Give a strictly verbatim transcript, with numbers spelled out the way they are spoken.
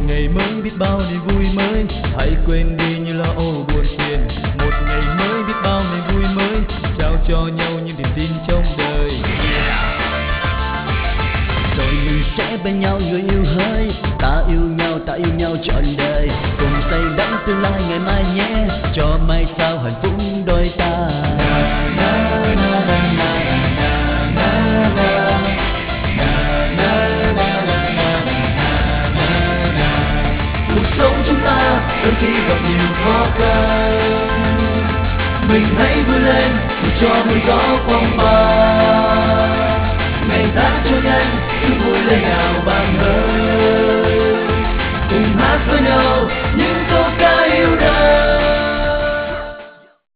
ngày mới biết bao niềm vui mới, hãy quên đi những lo âu buồn phiền. Một ngày mới biết bao niềm vui mới, trao cho nhau những niềm tin trong đời. Rồi mình sẽ bên nhau người yêu hỡi, ta yêu nhau ta yêu nhau trọn đời, cùng say đắm tương lai ngày mai nhé, cho mai sau hạnh phúc đôi ta. Cuộc sống chúng ta đôi khi gặp nhiều khó khăn, mình hãy vui lên dù cho mưa gió phong ba. Ngày tháng trôi nhanh, cứ vui lên nào bạn ơi.